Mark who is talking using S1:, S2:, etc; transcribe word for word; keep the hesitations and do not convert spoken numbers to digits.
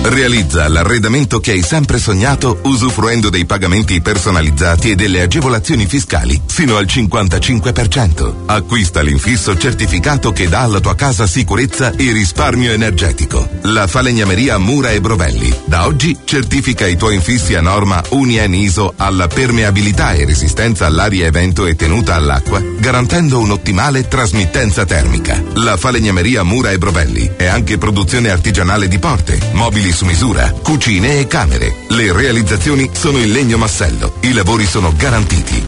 S1: Realizza l'arredamento che hai sempre sognato usufruendo dei pagamenti personalizzati e delle agevolazioni fiscali fino al cinquantacinque per cento. Acquista l'infisso certificato che dà alla tua casa sicurezza e risparmio energetico. La Falegnameria Mura e Brovelli da oggi certifica i tuoi infissi a norma U N I E N I S O alla permeabilità e resistenza all'aria e vento e tenuta all'acqua, garantendo un'ottimale trasmittenza termica. La Falegnameria Mura e Brovelli è anche produzione artigianale di porte, mobili su misura, cucine e camere. Le realizzazioni sono in legno massello. I lavori sono garantiti.